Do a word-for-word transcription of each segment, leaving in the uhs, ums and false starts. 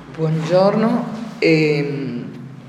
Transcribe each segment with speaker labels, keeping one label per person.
Speaker 1: Buongiorno. E,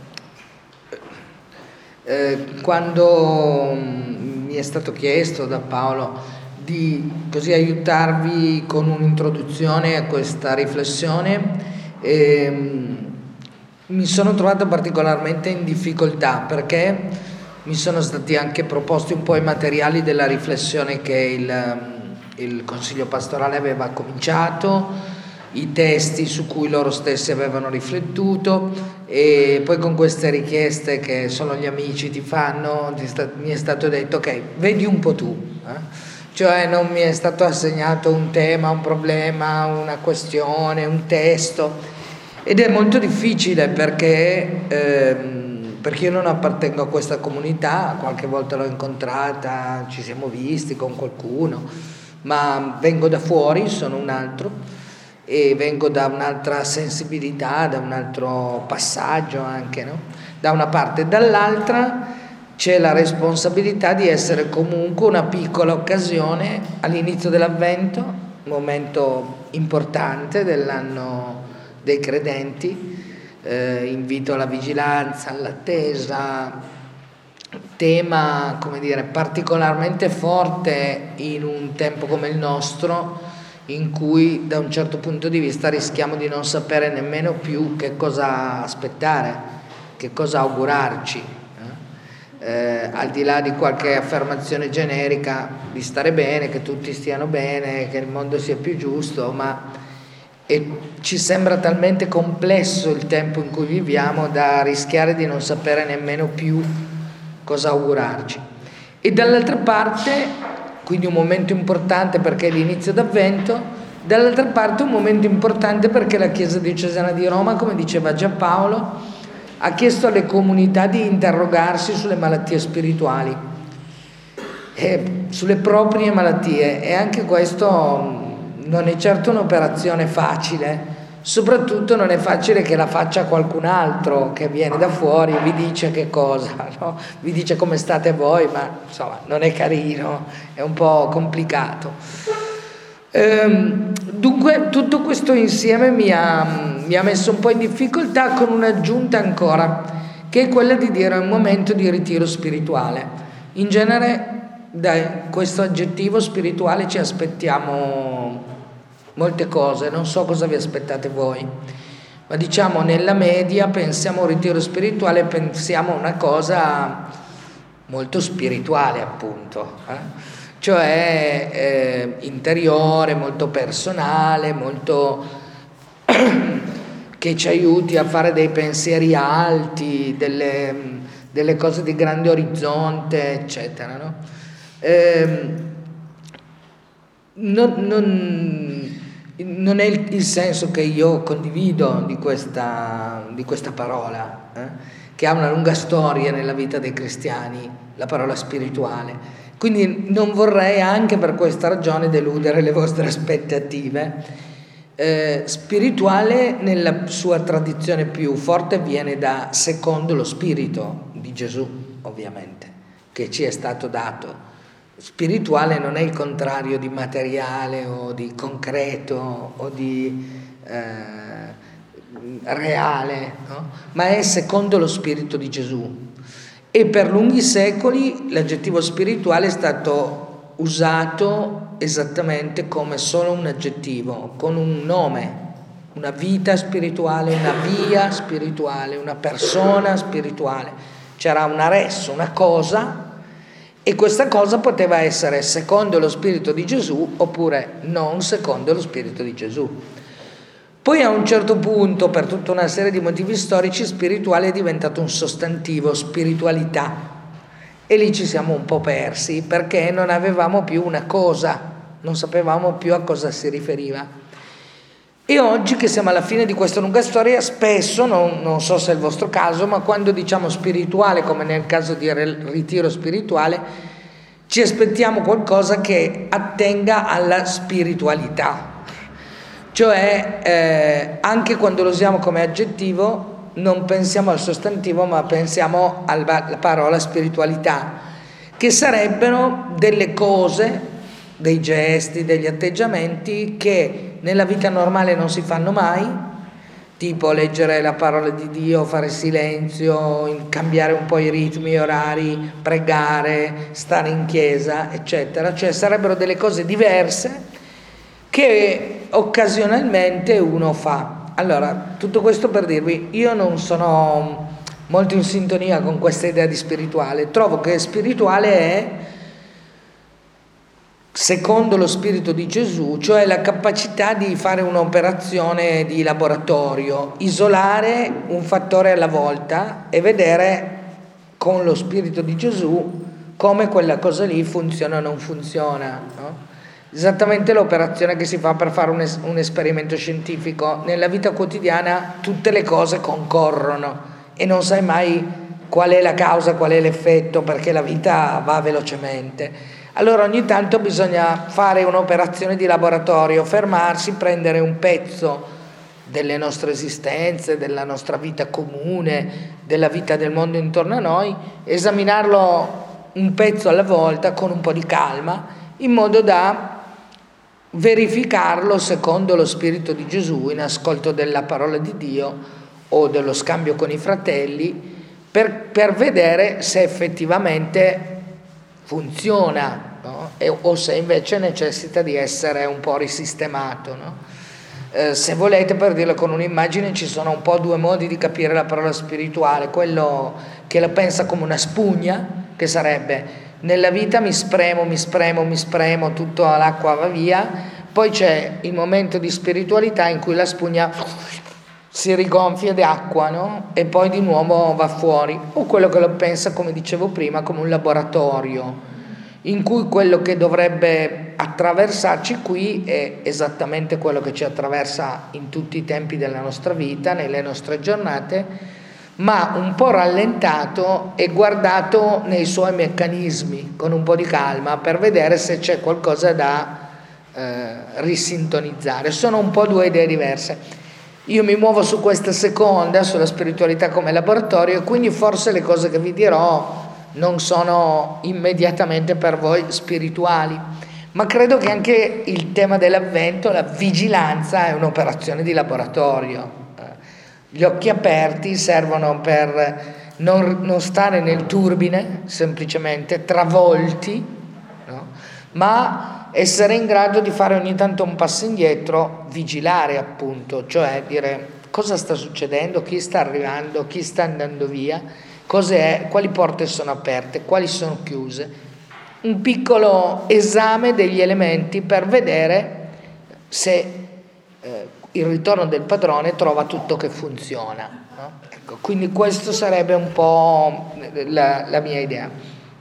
Speaker 1: eh, quando mi è stato chiesto da Paolo di così aiutarvi con un'introduzione a questa riflessione, eh, mi sono trovato particolarmente in difficoltà perché mi sono stati anche proposti un po' i materiali della riflessione che il, il Consiglio Pastorale aveva cominciato, i testi su cui loro stessi avevano riflettuto, e poi con queste richieste che solo gli amici ti fanno mi è stato detto ok, vedi un po' tu, eh? Cioè non mi è stato assegnato un tema, un problema, una questione, un testo, ed è molto difficile perché ehm, perché io non appartengo a questa comunità. Qualche volta l'ho incontrata, ci siamo visti con qualcuno, ma vengo da fuori, sono un altro e vengo da un'altra sensibilità, da un altro passaggio anche, no? Da una parte e dall'altra c'è la responsabilità di essere comunque una piccola occasione all'inizio dell'Avvento, momento importante dell'anno dei credenti, eh, invito alla vigilanza, all'attesa, tema, come dire, particolarmente forte in un tempo come il nostro, in cui da un certo punto di vista rischiamo di non sapere nemmeno più che cosa aspettare, che cosa augurarci, eh? Eh, al di là di qualche affermazione generica di stare bene, che tutti stiano bene, che il mondo sia più giusto, ma e ci sembra talmente complesso il tempo in cui viviamo da rischiare di non sapere nemmeno più cosa augurarci. E dall'altra parte, quindi un momento importante perché è l'inizio d'Avvento, dall'altra parte un momento importante perché la Chiesa Diocesana di Roma, come diceva già Paolo, ha chiesto alle comunità di interrogarsi sulle malattie spirituali, e sulle proprie malattie, e anche questo non è certo un'operazione facile, soprattutto non è facile che la faccia qualcun altro che viene da fuori e vi dice che cosa, no? Vi dice come state voi, ma insomma non è carino, è un po' complicato. Ehm, dunque tutto questo insieme mi ha, mi ha messo un po' in difficoltà, con un'aggiunta ancora, che è quella di dire un momento di ritiro spirituale. In genere da questo aggettivo spirituale ci aspettiamo molte cose, non so cosa vi aspettate voi, ma diciamo nella media pensiamo a un ritiro spirituale, pensiamo a una cosa molto spirituale, appunto, eh? Cioè eh, interiore, molto personale, molto che ci aiuti a fare dei pensieri alti, delle, delle cose di grande orizzonte, eccetera, no? Eh, non, non Non è il, il senso che io condivido di questa, di questa parola, eh? che ha una lunga storia nella vita dei cristiani, la parola spirituale. Quindi non vorrei anche per questa ragione deludere le vostre aspettative. Eh, spirituale nella sua tradizione più forte viene da secondo lo spirito di Gesù, ovviamente, che ci è stato dato. Spirituale non è il contrario di materiale o di concreto o di eh, reale, no? Ma è secondo lo spirito di Gesù. E per lunghi secoli l'aggettivo spirituale è stato usato esattamente come solo un aggettivo, con un nome, una vita spirituale, una via spirituale, una persona spirituale. C'era una res, una cosa, e questa cosa poteva essere secondo lo spirito di Gesù oppure non secondo lo spirito di Gesù. Poi a un certo punto, per tutta una serie di motivi storici, spirituale è diventato un sostantivo, spiritualità, e lì ci siamo un po' persi perché non avevamo più una cosa, non sapevamo più a cosa si riferiva. E oggi che siamo alla fine di questa lunga storia, spesso, non, non so se è il vostro caso, ma quando diciamo spirituale, come nel caso di ritiro spirituale, ci aspettiamo qualcosa che attenga alla spiritualità. Cioè, eh, anche quando lo usiamo come aggettivo, non pensiamo al sostantivo, ma pensiamo alla parola spiritualità, che sarebbero delle cose, dei gesti, degli atteggiamenti che nella vita normale non si fanno mai tipo leggere la parola di Dio, fare silenzio, cambiare un po' i ritmi, gli orari, pregare, stare in chiesa, eccetera. Cioè sarebbero delle cose diverse che occasionalmente uno fa. Allora, tutto questo per dirvi, io non sono molto in sintonia con questa idea di spirituale. Trovo che spirituale è, secondo lo spirito di Gesù, cioè la capacità di fare un'operazione di laboratorio, isolare un fattore alla volta e vedere con lo spirito di Gesù come quella cosa lì funziona o non funziona, no? Esattamente l'operazione che si fa per fare un, es- un esperimento scientifico. Nella vita quotidiana tutte le cose concorrono e non sai mai qual è la causa, qual è l'effetto, perché la vita va velocemente. Allora ogni tanto bisogna fare un'operazione di laboratorio, fermarsi, prendere un pezzo delle nostre esistenze, della nostra vita comune, della vita del mondo intorno a noi, esaminarlo un pezzo alla volta con un po' di calma, in modo da verificarlo secondo lo spirito di Gesù, in ascolto della parola di Dio o dello scambio con i fratelli, per, per vedere se effettivamente funziona, no? E, o se invece necessita di essere un po' risistemato, no? Eh, se volete, per dirlo con un'immagine, ci sono un po' due modi di capire la parola spirituale: quello che la pensa come una spugna, che sarebbe nella vita mi spremo, mi spremo, mi spremo, tutta l'acqua va via, poi c'è il momento di spiritualità in cui la spugna si rigonfia di acqua, no? E poi di nuovo va fuori. O quello che lo pensa, come dicevo prima, come un laboratorio in cui quello che dovrebbe attraversarci qui è esattamente quello che ci attraversa in tutti i tempi della nostra vita, nelle nostre giornate, ma un po' rallentato e guardato nei suoi meccanismi, con un po' di calma, per vedere se c'è qualcosa da eh, risintonizzare. Sono un po' due idee diverse. Io mi muovo su questa seconda, sulla spiritualità come laboratorio, e quindi forse le cose che vi dirò non sono immediatamente per voi spirituali, ma credo che anche il tema dell'avvento, la vigilanza, è un'operazione di laboratorio. Gli occhi aperti servono per non, non stare nel turbine, semplicemente travolti, no? Ma essere in grado di fare ogni tanto un passo indietro, vigilare appunto, cioè dire cosa sta succedendo, chi sta arrivando, chi sta andando via, cos'è, quali porte sono aperte, quali sono chiuse. Un piccolo esame degli elementi per vedere se eh, il ritorno del padrone trova tutto che funziona, no? Ecco, quindi questo sarebbe un po' la, la mia idea.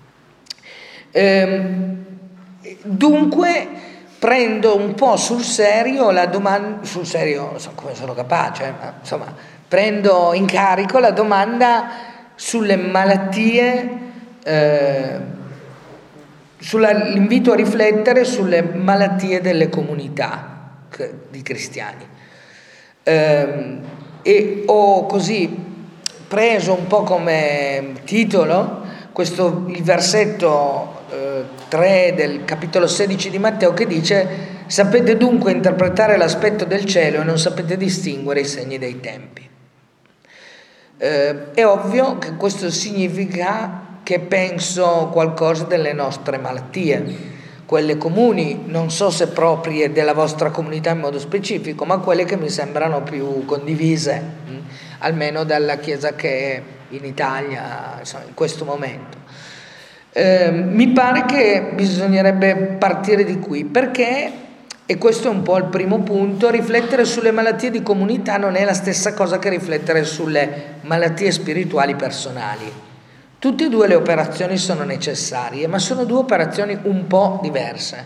Speaker 1: Ehm, dunque prendo un po' sul serio la domanda, sul serio non so come sono capace, ma insomma prendo in carico la domanda sulle malattie, eh, sull'invito a riflettere sulle malattie delle comunità di cristiani. Eh, e ho così preso un po' come titolo questo, il versetto eh, tre del capitolo sedici di Matteo, che dice: sapete dunque interpretare l'aspetto del cielo e non sapete distinguere i segni dei tempi. Eh, è ovvio che questo significa che penso qualcosa delle nostre malattie, quelle comuni, non so se proprie della vostra comunità in modo specifico, ma quelle che mi sembrano più condivise, mh, almeno dalla Chiesa che è in Italia, insomma, in questo momento. Eh, mi pare che bisognerebbe partire di qui, perché, e questo è un po' il primo punto, riflettere sulle malattie di comunità non è la stessa cosa che riflettere sulle malattie spirituali personali. Tutte e due le operazioni sono necessarie, ma sono due operazioni un po' diverse.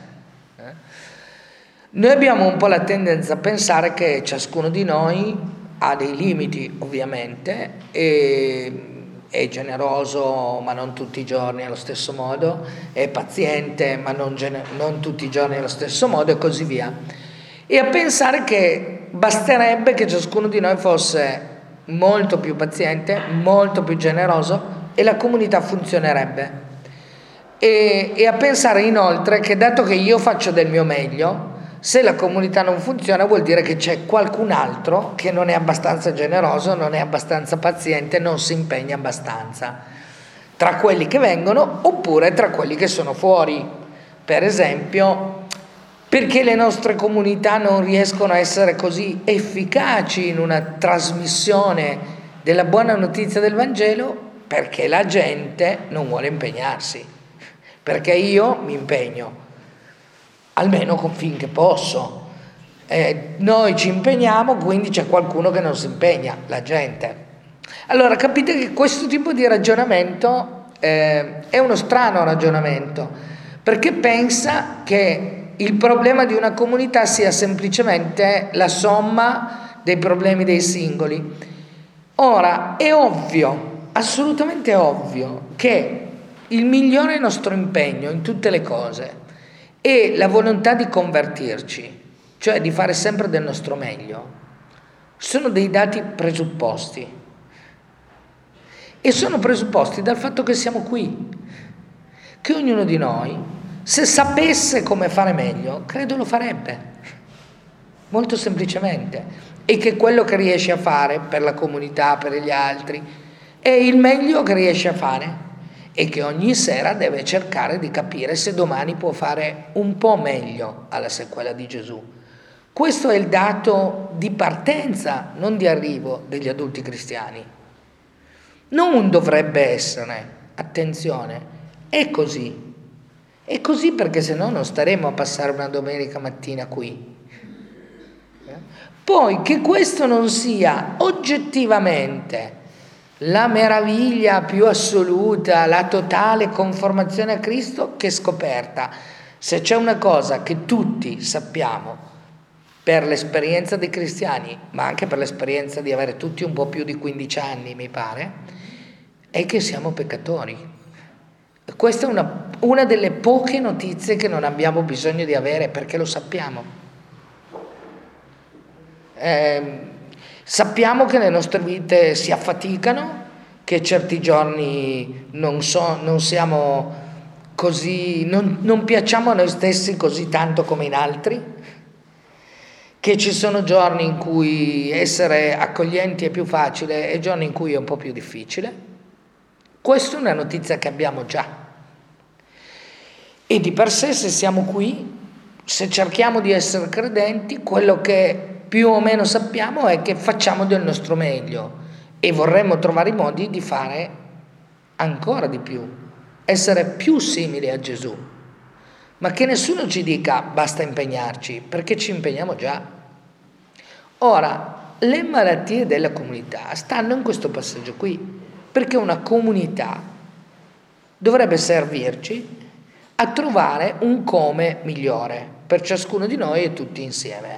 Speaker 1: Noi abbiamo un po' la tendenza a pensare che ciascuno di noi ha dei limiti, ovviamente, e è generoso, ma non tutti i giorni allo stesso modo, è paziente, ma non, gener- non tutti i giorni allo stesso modo, e così via. E a pensare che basterebbe che ciascuno di noi fosse molto più paziente, molto più generoso, e la comunità funzionerebbe. E, e a pensare inoltre che, dato che io faccio del mio meglio, Se la comunità non funziona vuol dire che c'è qualcun altro che non è abbastanza generoso, non è abbastanza paziente, non si impegna abbastanza, tra quelli che vengono oppure tra quelli che sono fuori. Per esempio, perché le nostre comunità non riescono a essere così efficaci in una trasmissione della buona notizia del Vangelo? Perché la gente non vuole impegnarsi, perché io mi impegno, almeno finché posso. Eh, noi ci impegniamo, quindi c'è qualcuno che non si impegna, la gente. Allora capite che questo tipo di ragionamento eh, è uno strano ragionamento, perché pensa che il problema di una comunità sia semplicemente la somma dei problemi dei singoli. Ora, è ovvio, assolutamente ovvio, che il migliore nostro impegno in tutte le cose è la volontà di convertirci, cioè di fare sempre del nostro meglio. Sono dei dati presupposti. E sono presupposti dal fatto che siamo qui, che ognuno di noi, se sapesse come fare meglio, credo lo farebbe, molto semplicemente, e che quello che riesce a fare per la comunità, per gli altri, è il meglio che riesce a fare, e che ogni sera deve cercare di capire se domani può fare un po' meglio alla sequela di Gesù. Questo è il dato di partenza, non di arrivo, degli adulti cristiani. Non dovrebbe essere, attenzione, è così. È così perché se no non staremo a passare una domenica mattina qui. Poi che questo non sia oggettivamente la meraviglia più assoluta, la totale conformazione a Cristo, che scoperta. Se c'è una cosa che tutti sappiamo per l'esperienza dei cristiani, ma anche per l'esperienza di avere tutti un po' più di quindici anni, mi pare, è che siamo peccatori. Questa è una, una delle poche notizie che non abbiamo bisogno di avere, perché lo sappiamo. Eh, sappiamo che le nostre vite si affaticano, che certi giorni non, so, non siamo così, non, non piacciamo a noi stessi così tanto come in altri, che ci sono giorni in cui essere accoglienti è più facile e giorni in cui è un po' più difficile. Questa è una notizia che abbiamo già. E di per sé, se siamo qui, se cerchiamo di essere credenti, quello che più o meno sappiamo è che facciamo del nostro meglio e vorremmo trovare i modi di fare ancora di più, essere più simili a Gesù. Ma che nessuno ci dica basta impegnarci, perché ci impegniamo già. Ora, le malattie della comunità stanno in questo passaggio qui, perché una comunità dovrebbe servirci a trovare un come migliore per ciascuno di noi e tutti insieme.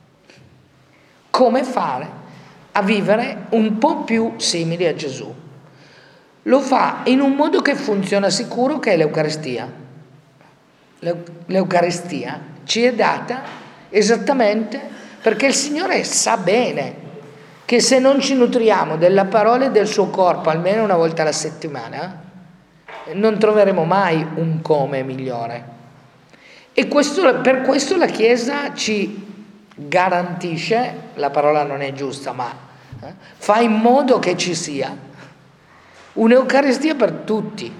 Speaker 1: Come fare a vivere un po' più simili a Gesù? Lo fa in un modo che funziona sicuro, che è l'Eucaristia. L'Eucaristia ci è data esattamente perché il Signore sa bene che se non ci nutriamo della parola e del suo corpo almeno una volta alla settimana, non troveremo mai un come migliore. E questo, per questo la Chiesa ci garantisce, la parola non è giusta, ma eh, fa in modo che ci sia un'Eucaristia per tutti.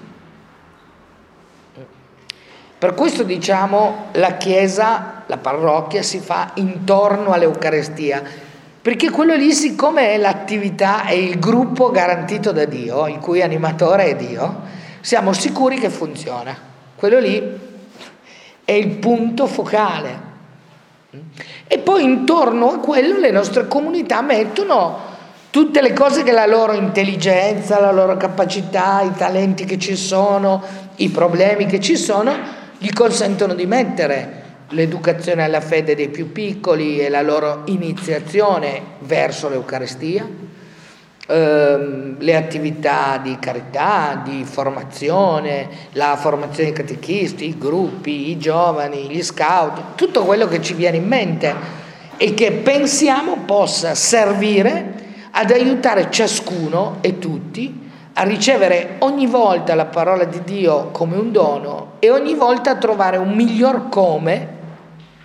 Speaker 1: Per questo diciamo la Chiesa, la parrocchia si fa intorno all'Eucaristia, perché quello lì, siccome è l'attività, è il gruppo garantito da Dio, il cui animatore è Dio, siamo sicuri che funziona. Quello lì è il punto focale. E poi intorno a quello le nostre comunità mettono tutte le cose che la loro intelligenza, la loro capacità, i talenti che ci sono, i problemi che ci sono, gli consentono di mettere: l'educazione alla fede dei più piccoli e la loro iniziazione verso l'Eucaristia, ehm, le attività di carità, di formazione, la formazione dei catechisti, i gruppi, i giovani, gli scout, tutto quello che ci viene in mente e che pensiamo possa servire ad aiutare ciascuno e tutti a ricevere ogni volta la parola di Dio come un dono e ogni volta a trovare un miglior come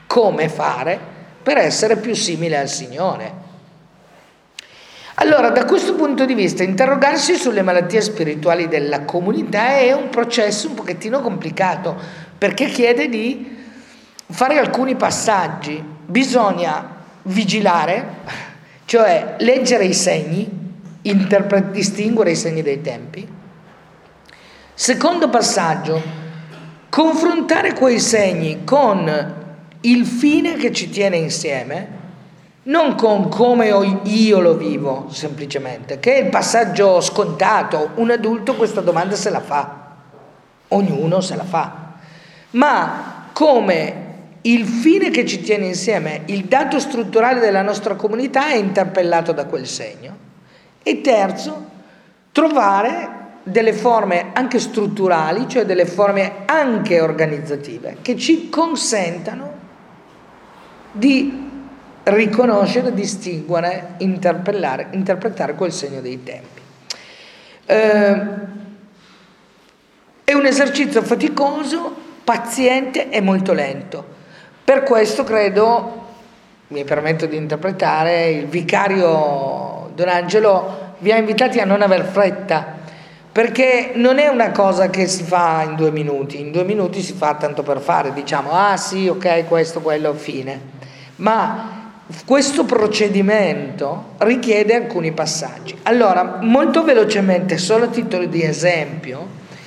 Speaker 1: come fare per essere più simile al Signore. Allora, da questo punto di vista, interrogarsi sulle malattie spirituali della comunità è un processo un pochettino complicato, perché chiede di fare alcuni passaggi. Bisogna vigilare, cioè leggere i segni, interpre- distinguere i segni dei tempi. Secondo passaggio, confrontare quei segni con il fine che ci tiene insieme, non con come io lo vivo semplicemente, che è il passaggio scontato. Un adulto questa domanda se la fa, ognuno se la fa, ma come il fine che ci tiene insieme, il dato strutturale della nostra comunità è interpellato da quel segno. E terzo, trovare delle forme anche strutturali, cioè delle forme anche organizzative, che ci consentano di riconoscere, distinguere, interpellare, interpretare quel segno dei tempi. Eh, è un esercizio faticoso, paziente e molto lento. Per questo credo, mi permetto di interpretare, il vicario Don Angelo vi ha invitati a non aver fretta, perché non è una cosa che si fa in due minuti, in due minuti si fa tanto per fare, diciamo, ah sì, ok, questo, quello, fine. Ma questo procedimento richiede alcuni passaggi. Allora, molto velocemente, solo a titolo di esempio,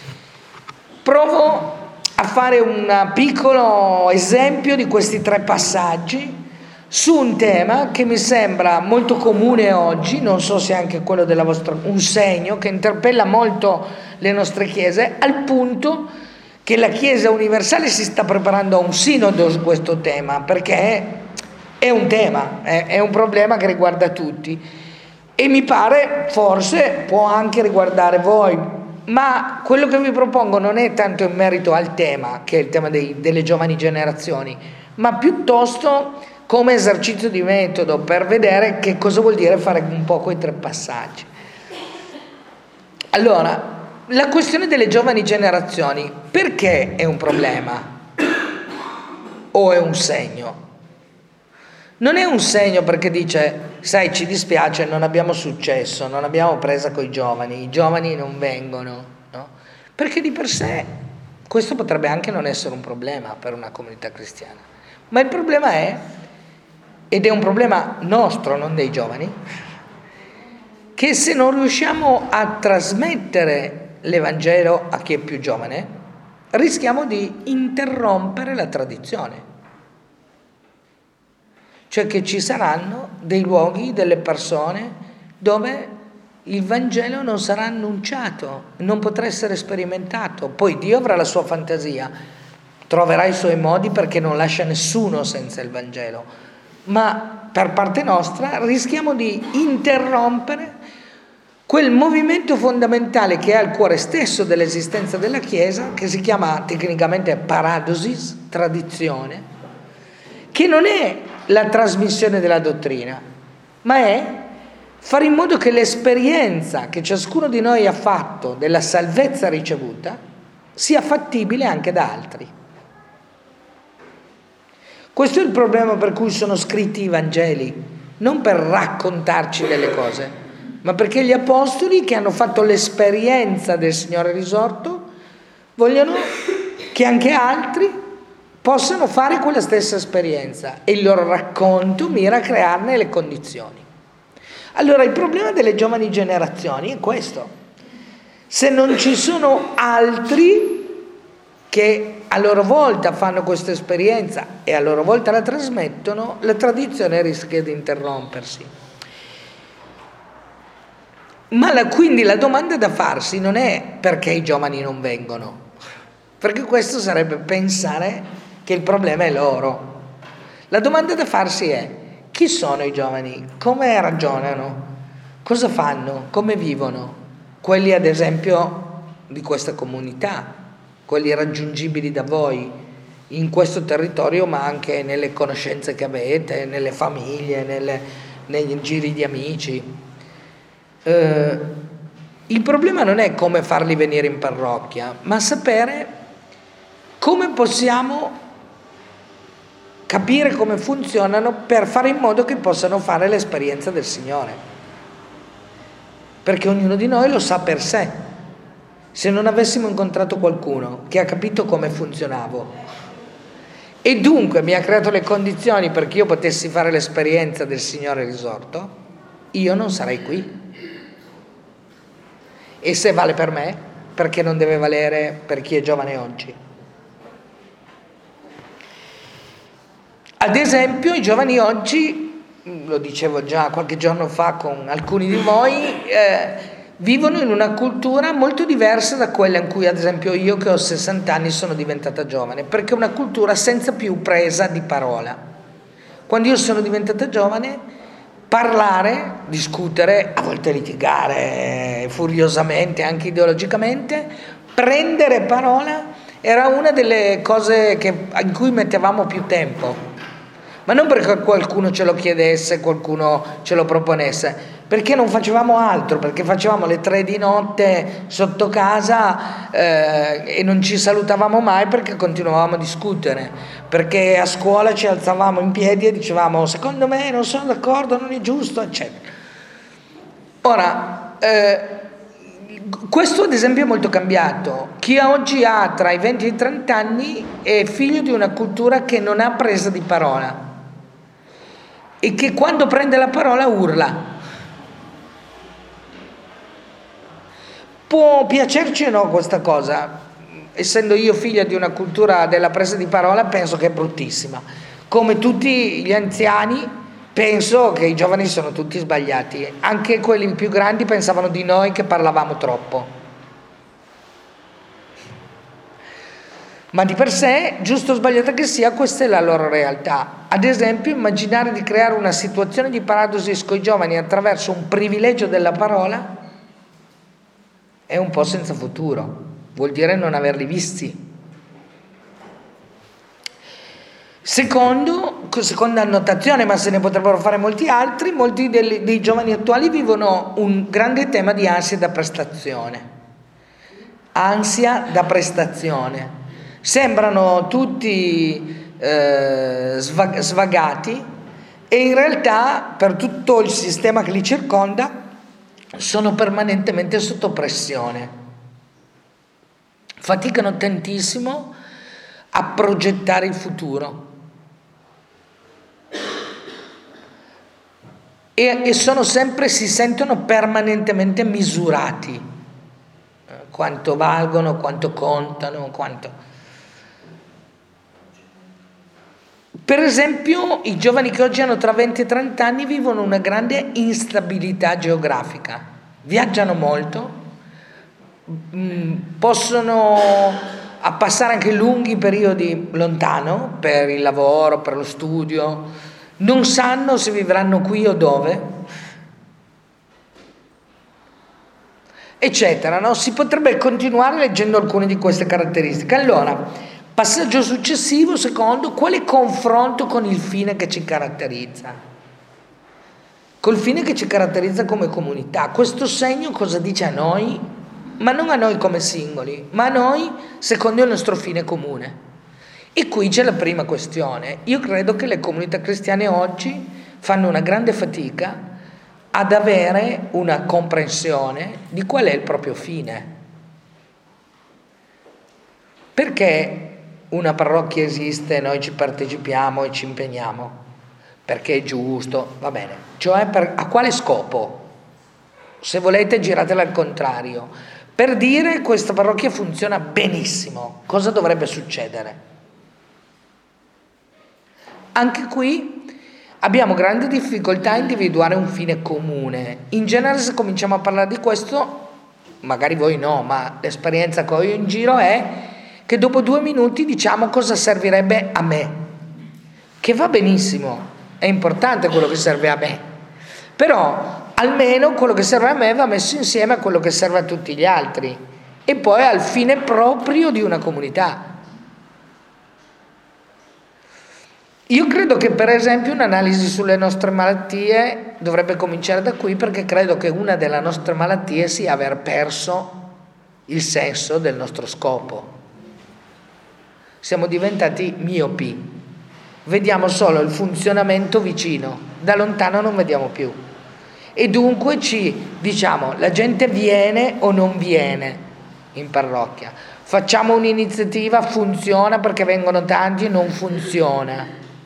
Speaker 1: provo a fare un piccolo esempio di questi tre passaggi su un tema che mi sembra molto comune oggi, non so se anche quello della vostra, un segno che interpella molto le nostre chiese, al punto che la Chiesa universale si sta preparando a un sinodo su questo tema, perché è un tema, è, è un problema che riguarda tutti e mi pare forse può anche riguardare voi. Ma quello che vi propongo non è tanto in merito al tema, che è il tema dei, delle giovani generazioni, ma piuttosto come esercizio di metodo per vedere che cosa vuol dire fare un po' quei tre passaggi. Allora, la questione delle giovani generazioni, perché è un problema o è un segno? Non è un segno perché dice, sai, ci dispiace, non abbiamo successo, non abbiamo presa coi giovani, i giovani non vengono, no? Perché di per sé questo potrebbe anche non essere un problema per una comunità cristiana. Ma il problema è, ed è un problema nostro, non dei giovani, che se non riusciamo a trasmettere l'Evangelo a chi è più giovane, rischiamo di interrompere la tradizione. Cioè che ci saranno dei luoghi, delle persone dove il Vangelo non sarà annunciato, non potrà essere sperimentato. Poi Dio avrà la sua fantasia, troverà i suoi modi perché non lascia nessuno senza il Vangelo. Ma per parte nostra rischiamo di interrompere quel movimento fondamentale che è al cuore stesso dell'esistenza della Chiesa, che si chiama tecnicamente paradosis, tradizione, che non è la trasmissione della dottrina, ma è fare in modo che l'esperienza che ciascuno di noi ha fatto della salvezza ricevuta sia fattibile anche da altri. Questo è il problema per cui sono scritti i Vangeli, non per raccontarci delle cose, ma perché gli apostoli che hanno fatto l'esperienza del Signore risorto vogliono che anche altri possano fare quella stessa esperienza e il loro racconto mira a crearne le condizioni. Allora il problema delle giovani generazioni è questo: se non ci sono altri che a loro volta fanno questa esperienza e a loro volta la trasmettono, la tradizione rischia di interrompersi. Ma la, quindi la domanda da farsi non è perché i giovani non vengono, perché questo sarebbe pensare che il problema è loro. La domanda da farsi è: chi sono i giovani? Come ragionano? Cosa fanno? Come vivono? Quelli ad esempio di questa comunità, quelli raggiungibili da voi in questo territorio, ma anche nelle conoscenze che avete, nelle famiglie, nelle, nei giri di amici. Eh, il problema non è come farli venire in parrocchia, ma sapere come possiamo capire come funzionano per fare in modo che possano fare l'esperienza del Signore, perché ognuno di noi lo sa per sé. Se non avessimo incontrato qualcuno che ha capito come funzionavo e dunque mi ha creato le condizioni perché io potessi fare l'esperienza del Signore risorto, io non sarei qui. E se vale per me, perché non deve valere per chi è giovane oggi? Ad esempio, i giovani oggi, lo dicevo già qualche giorno fa con alcuni di voi, eh, vivono in una cultura molto diversa da quella in cui, ad esempio, io che ho sessanta anni sono diventata giovane, perché è una cultura senza più presa di parola. Quando io sono diventata giovane, parlare, discutere, a volte litigare furiosamente, anche ideologicamente, prendere parola era una delle cose che, in cui mettevamo più tempo. Ma non perché qualcuno ce lo chiedesse, qualcuno ce lo proponesse, perché non facevamo altro, perché facevamo le tre di notte sotto casa eh, e non ci salutavamo mai perché continuavamo a discutere, perché a scuola ci alzavamo in piedi e dicevamo secondo me non sono d'accordo, non è giusto, eccetera. Ora, eh, questo ad esempio è molto cambiato. Chi oggi ha tra i venti e i trenta anni è figlio di una cultura che non ha presa di parola e che quando prende la parola urla. Può piacerci o no questa cosa? Essendo io figlia di una cultura della presa di parola, penso che è bruttissima. Come tutti gli anziani, penso che i giovani sono tutti sbagliati. Anche quelli più grandi pensavano di noi che parlavamo troppo. Ma di per sé, giusto o sbagliata che sia, questa è la loro realtà. Ad esempio, immaginare di creare una situazione di paradosi con i giovani attraverso un privilegio della parola è un po' senza futuro, vuol dire non averli visti. Secondo, seconda annotazione, ma se ne potrebbero fare molti altri, molti dei, dei giovani attuali vivono un grande tema di ansia da prestazione. Ansia da prestazione. Sembrano tutti eh, svag- svagati e in realtà per tutto il sistema che li circonda sono permanentemente sotto pressione. Faticano tantissimo a progettare il futuro e, e sono sempre, si sentono permanentemente misurati. Quanto valgono, quanto contano, quanto... Per esempio, i giovani che oggi hanno tra venti e trenta anni vivono una grande instabilità geografica, viaggiano molto, possono passare anche lunghi periodi lontano per il lavoro, per lo studio, non sanno se vivranno qui o dove, eccetera, no? Si potrebbe continuare leggendo alcune di queste caratteristiche. Allora, passaggio successivo, secondo, quale confronto con il fine che ci caratterizza? Col fine che ci caratterizza come comunità. Questo segno cosa dice a noi? Ma non a noi come singoli, ma a noi secondo il nostro fine comune. E qui c'è la prima questione. Io credo che le comunità cristiane oggi fanno una grande fatica ad avere una comprensione di qual è il proprio fine. Perché una parrocchia esiste, noi ci partecipiamo e ci impegniamo, perché è giusto, va bene, cioè per, a quale scopo? Se volete giratela al contrario, per dire questa parrocchia funziona benissimo, cosa dovrebbe succedere? Anche qui abbiamo grande difficoltà a individuare un fine comune. In genere se cominciamo a parlare di questo, magari voi no, ma l'esperienza che ho io in giro è che dopo due minuti diciamo cosa servirebbe a me, che va benissimo, è importante quello che serve a me, però almeno quello che serve a me va messo insieme a quello che serve a tutti gli altri e poi al fine proprio di una comunità. Io credo che per esempio un'analisi sulle nostre malattie dovrebbe cominciare da qui, perché credo che una delle nostre malattie sia aver perso il senso del nostro scopo. Siamo diventati miopi vediamo solo il funzionamento vicino, da lontano non vediamo più. E dunque ci diciamo, la gente viene o non viene in parrocchia. Facciamo un'iniziativa, funziona perché vengono tanti, non funziona.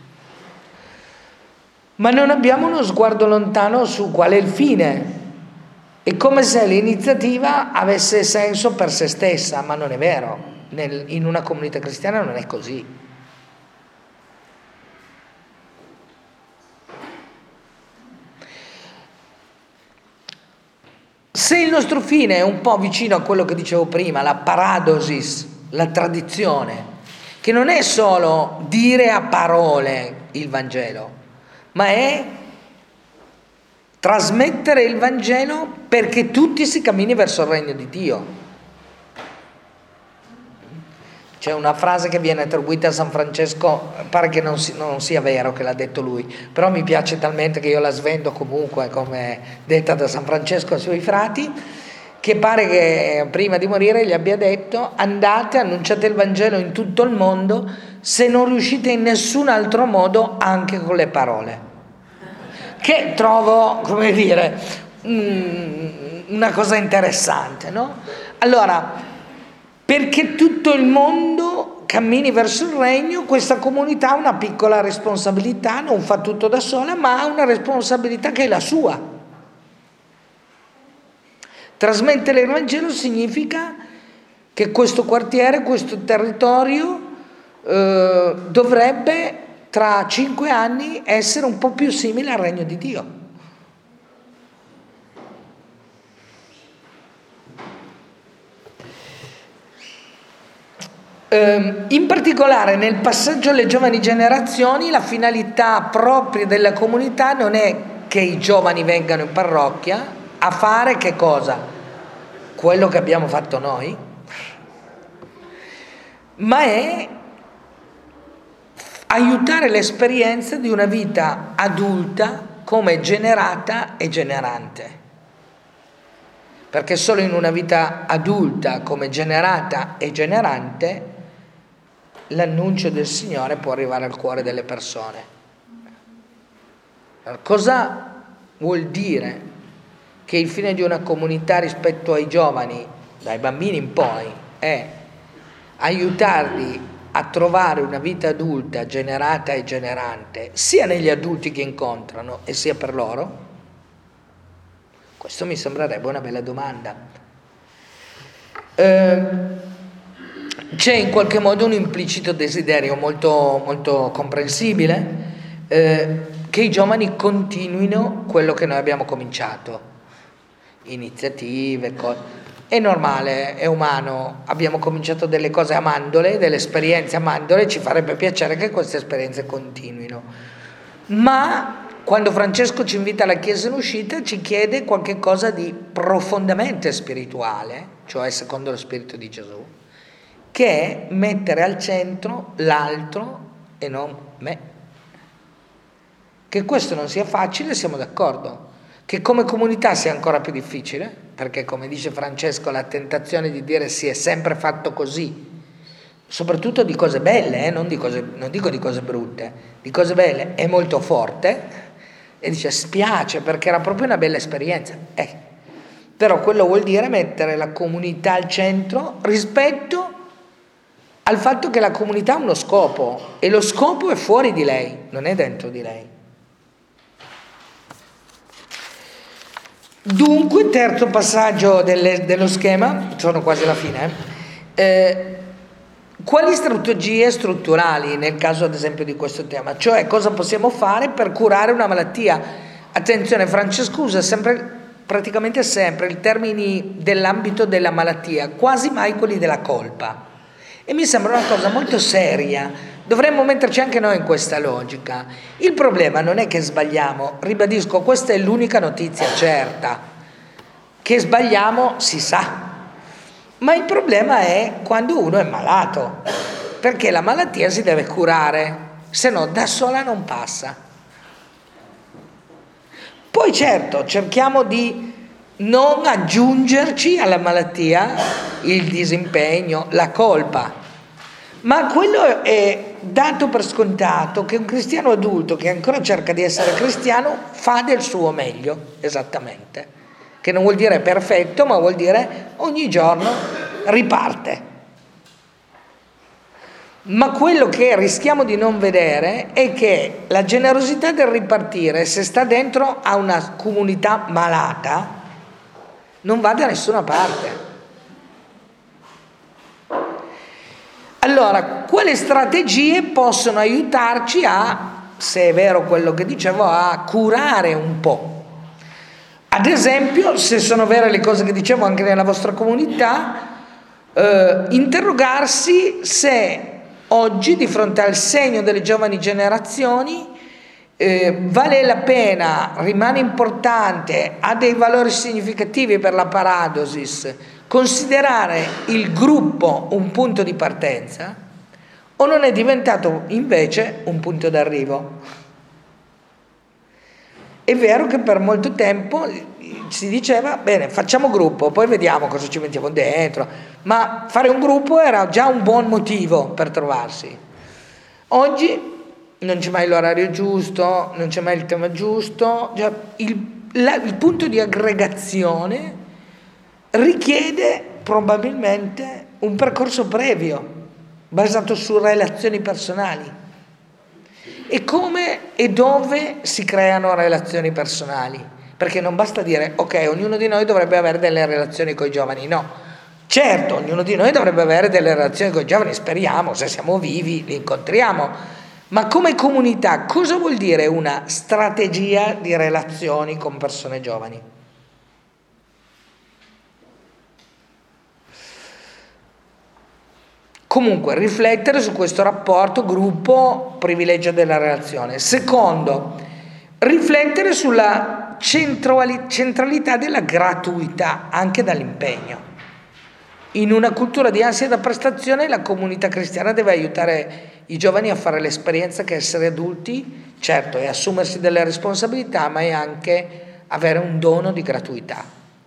Speaker 1: Ma non abbiamo uno sguardo lontano su qual è il fine. È come se l'iniziativa avesse senso per se stessa, ma non è vero. Nel, in una comunità cristiana non è così. Se il nostro fine è un po' vicino a quello che dicevo prima, la paradosis, la tradizione, che non è solo dire a parole il Vangelo, ma è trasmettere il Vangelo perché tutti si cammini verso il regno di Dio. C'è una frase che viene attribuita a San Francesco, pare che non, si, non sia vero che l'ha detto lui, però mi piace talmente che io la svendo comunque come detta da San Francesco ai suoi frati, che pare che prima di morire gli abbia detto: andate, annunciate il Vangelo in tutto il mondo, se non riuscite in nessun altro modo anche con le parole. Che trovo, come dire, una cosa interessante, no? Allora, perché tutto il mondo cammini verso il regno, questa comunità ha una piccola responsabilità, non fa tutto da sola, ma ha una responsabilità che è la sua. Trasmettere il Vangelo significa che questo quartiere, questo territorio eh, dovrebbe tra cinque anni essere un po' più simile al regno di Dio. In particolare nel passaggio alle giovani generazioni la finalità propria della comunità non è che i giovani vengano in parrocchia a fare che cosa? Quello che abbiamo fatto noi, ma è aiutare l'esperienza di una vita adulta come generata e generante. Perché solo in una vita adulta come generata e generante l'annuncio del Signore può arrivare al cuore delle persone. Allora, cosa vuol dire che il fine di una comunità rispetto ai giovani, dai bambini in poi, è aiutarli a trovare una vita adulta generata e generante, sia negli adulti che incontrano e sia per loro? Questo mi sembrerebbe una bella domanda. Eh, c'è in qualche modo un implicito desiderio molto, molto comprensibile eh, che i giovani continuino quello che noi abbiamo cominciato, iniziative, cose. È normale, è umano, abbiamo cominciato delle cose amandole, delle esperienze amandole, ci farebbe piacere che queste esperienze continuino. Ma quando Francesco ci invita alla Chiesa in uscita ci chiede qualche cosa di profondamente spirituale, cioè secondo lo Spirito di Gesù, che è mettere al centro l'altro e non me. Che questo non sia facile, siamo d'accordo. Che come comunità sia ancora più difficile, perché come dice Francesco la tentazione di dire si è sempre fatto così, soprattutto di cose belle, eh, non, di cose, non dico di cose brutte, di cose belle, è molto forte, e dice spiace perché era proprio una bella esperienza. Eh, però quello vuol dire mettere la comunità al centro rispetto al fatto che la comunità ha uno scopo e lo scopo è fuori di lei, non è dentro di lei. Dunque, terzo passaggio delle, dello schema, sono quasi alla fine, eh, quali strategie strutturali nel caso ad esempio di questo tema? Cioè cosa possiamo fare per curare una malattia? Attenzione, Francesco usa sempre, praticamente sempre i termini dell'ambito della malattia, quasi mai quelli della colpa. E mi sembra una cosa molto seria, dovremmo metterci anche noi in questa logica. Il problema non è che sbagliamo, ribadisco, questa è l'unica notizia certa, che sbagliamo si sa, ma il problema è quando uno è malato, perché la malattia si deve curare, se no da sola non passa. Poi certo, cerchiamo di non aggiungerci alla malattia il disimpegno, la colpa, ma quello è dato per scontato che un cristiano adulto che ancora cerca di essere cristiano fa del suo meglio, esattamente, che non vuol dire perfetto, ma vuol dire ogni giorno riparte. Ma quello che rischiamo di non vedere è che la generosità del ripartire, se sta dentro a una comunità malata, non va da nessuna parte. Allora, quali strategie possono aiutarci a, se è vero quello che dicevo, a curare un po'? Ad esempio, se sono vere le cose che dicevo anche nella vostra comunità, eh, interrogarsi se oggi, di fronte al segno delle giovani generazioni, eh, vale la pena, rimane importante, ha dei valori significativi per la paradosis, considerare il gruppo un punto di partenza o non è diventato invece un punto d'arrivo. È vero che per molto tempo si diceva, bene, facciamo gruppo, poi vediamo cosa ci mettiamo dentro, ma fare un gruppo era già un buon motivo per trovarsi. Oggi non c'è mai l'orario giusto, non c'è mai il tema giusto, cioè il, la, il punto di aggregazione richiede probabilmente un percorso previo, basato su relazioni personali. E come e dove si creano relazioni personali? Perché non basta dire, ok, ognuno di noi dovrebbe avere delle relazioni con i giovani, no. Certo, ognuno di noi dovrebbe avere delle relazioni con i giovani, speriamo, se siamo vivi, li incontriamo. Ma come comunità, cosa vuol dire una strategia di relazioni con persone giovani? Comunque, riflettere su questo rapporto gruppo privilegio della relazione. Secondo, riflettere sulla centralità della gratuità anche dall'impegno. In una cultura di ansia da prestazione la comunità cristiana deve aiutare i giovani a fare l'esperienza che essere adulti, certo, è assumersi delle responsabilità, ma è anche avere un dono di gratuità.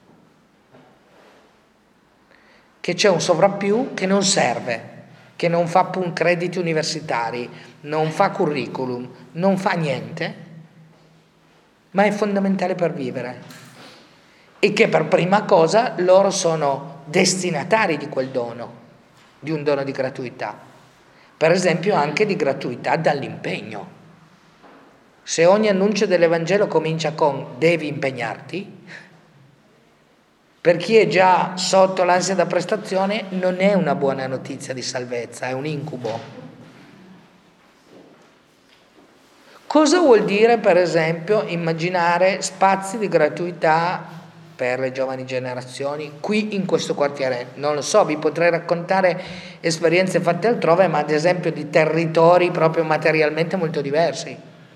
Speaker 1: Che c'è un sovrappiù che non serve, che non fa crediti universitari, non fa curriculum, non fa niente, ma è fondamentale per vivere. E che per prima cosa loro sono destinatari di quel dono, di un dono di gratuità. Per esempio anche di gratuità dall'impegno. Se ogni annuncio dell'Evangelo comincia con devi impegnarti, per chi è già sotto l'ansia da prestazione non è una buona notizia di salvezza, è un incubo. Cosa vuol dire, per esempio, immaginare spazi di gratuità per le giovani generazioni qui in questo quartiere? Non lo so, vi potrei raccontare esperienze fatte altrove, ma ad esempio di territori proprio materialmente molto diversi.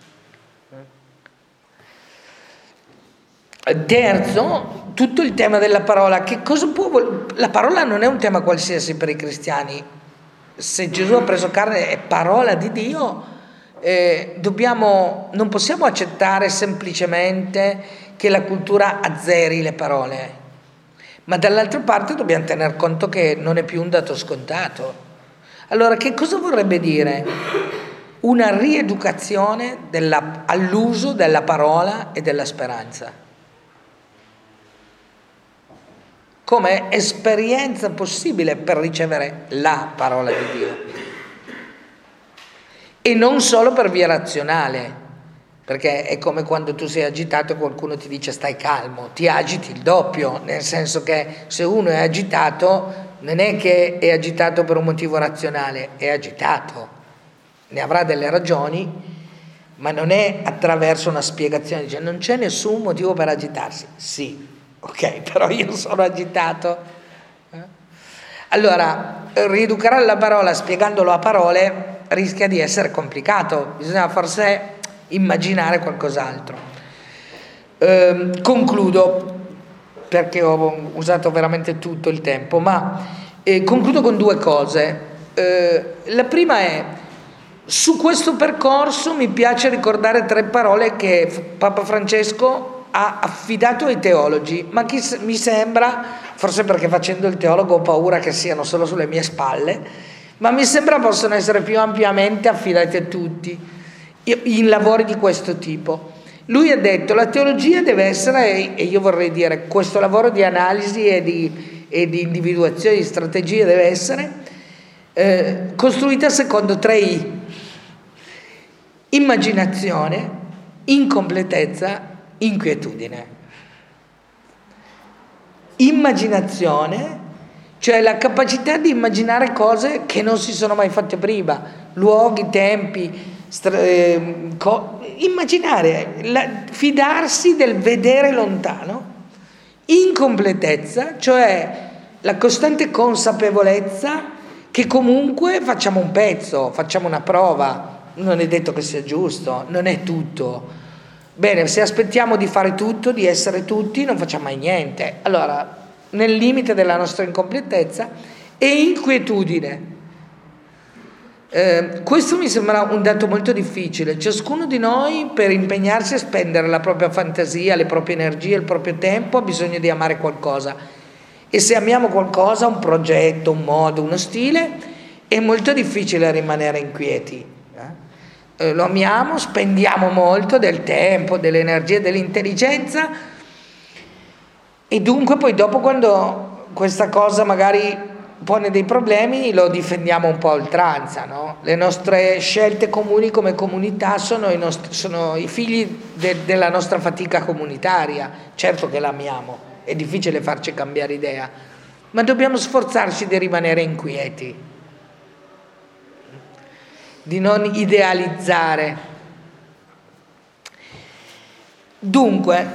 Speaker 1: Terzo, tutto il tema della parola. Che cosa può vol- la parola non è un tema qualsiasi per i cristiani. Se Gesù ha preso carne è parola di Dio, eh, dobbiamo, non possiamo accettare semplicemente che la cultura azzeri le parole, ma dall'altra parte dobbiamo tener conto che non è più un dato scontato. Allora, che cosa vorrebbe dire? Una rieducazione della, all'uso della parola e della speranza come esperienza possibile per ricevere la parola di Dio e non solo per via razionale, perché è come quando tu sei agitato e qualcuno ti dice stai calmo, ti agiti il doppio, nel senso che se uno è agitato non è che è agitato per un motivo razionale, è agitato, ne avrà delle ragioni, ma non è attraverso una spiegazione, dice non c'è nessun motivo per agitarsi. Sì, ok, però io sono agitato. Allora, rieducare la parola spiegandolo a parole rischia di essere complicato, bisogna forse immaginare qualcos'altro. Eh, concludo, perché ho usato veramente tutto il tempo, ma eh, concludo con due cose. Eh, la prima è, su questo percorso mi piace ricordare tre parole che Papa Francesco ha affidato ai teologi, ma che mi sembra, forse perché facendo il teologo ho paura che siano solo sulle mie spalle, ma mi sembra possono essere più ampiamente affidati a tutti in lavori di questo tipo. Lui ha detto la teologia deve essere, e io vorrei dire questo lavoro di analisi e di, e di individuazione di strategie deve essere eh, costruita secondo tre I: immaginazione, incompletezza, inquietudine. Immaginazione, cioè la capacità di immaginare cose che non si sono mai fatte prima, luoghi, tempi, stra- eh, co- immaginare, la, fidarsi del vedere lontano. Incompletezza, cioè la costante consapevolezza che comunque facciamo un pezzo, facciamo una prova, non è detto che sia giusto, non è tutto. Bene, se aspettiamo di fare tutto, di essere tutti, non facciamo mai niente. Allora, nel limite della nostra incompletezza, e inquietudine. Eh, questo mi sembra un dato molto difficile. Ciascuno di noi, per impegnarsi a spendere la propria fantasia, le proprie energie, il proprio tempo, ha bisogno di amare qualcosa. E se amiamo qualcosa, un progetto, un modo, uno stile, è molto difficile rimanere inquieti. Eh, lo amiamo, spendiamo molto del tempo, delle energie, dell'intelligenza, e dunque poi dopo, quando questa cosa magari pone dei problemi, lo difendiamo un po' a oltranza, no? Le nostre scelte comuni come comunità sono i, nostri, sono i figli de, della nostra fatica comunitaria. Certo che l'amiamo, è difficile farci cambiare idea, ma dobbiamo sforzarci di rimanere inquieti, di non idealizzare. Dunque,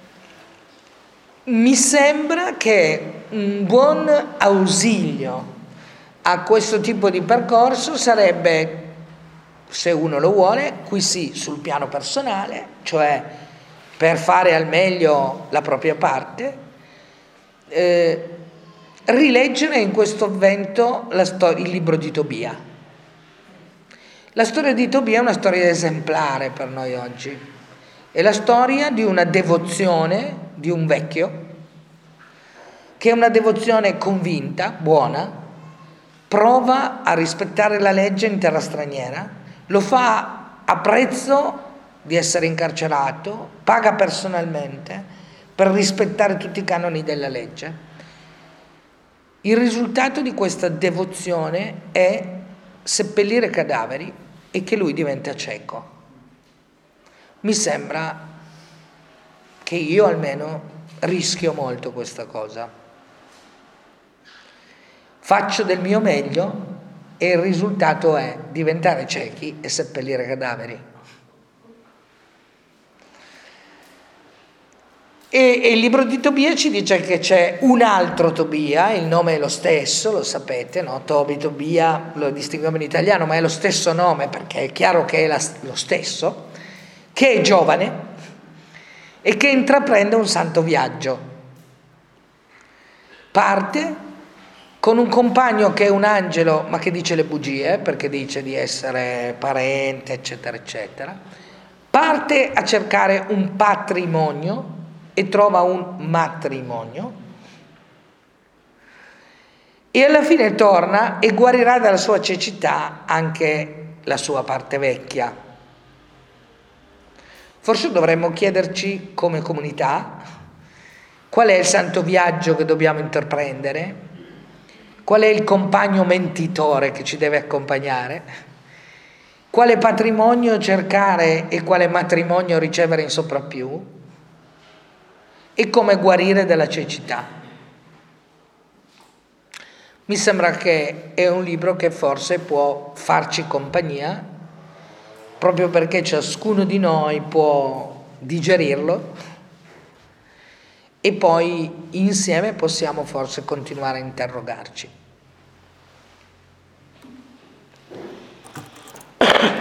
Speaker 1: mi sembra che un buon ausilio a questo tipo di percorso sarebbe, se uno lo vuole, qui sì, sul piano personale, cioè per fare al meglio la propria parte, eh, rileggere in questo avvento la storia, il libro di Tobia. La storia di Tobia è una storia esemplare per noi oggi. È la storia di una devozione di un vecchio, che è una devozione convinta, buona, prova a rispettare la legge in terra straniera, lo fa a prezzo di essere incarcerato, paga personalmente per rispettare tutti i canoni della legge. Il risultato di questa devozione è seppellire cadaveri e che lui diventa cieco. Mi sembra che io almeno rischio molto questa cosa. Faccio del mio meglio e il risultato è diventare ciechi e seppellire cadaveri. E, e il libro di Tobia ci dice che c'è un altro Tobia, il nome è lo stesso, lo sapete, no? Tobi, Tobia, lo distinguiamo in italiano, ma è lo stesso nome perché è chiaro che è la, lo stesso, che è giovane e che intraprende un santo viaggio. Parte con un compagno che è un angelo, ma che dice le bugie, perché dice di essere parente, eccetera, eccetera. Parte a cercare un patrimonio e trova un matrimonio. E alla fine torna e guarirà dalla sua cecità anche la sua parte vecchia. Forse dovremmo chiederci come comunità qual è il santo viaggio che dobbiamo intraprendere, qual è il compagno mentitore che ci deve accompagnare, quale patrimonio cercare e quale matrimonio ricevere in soprappiù e come guarire dalla cecità. Mi sembra che è un libro che forse può farci compagnia, proprio perché ciascuno di noi può digerirlo e poi insieme possiamo forse continuare a interrogarci.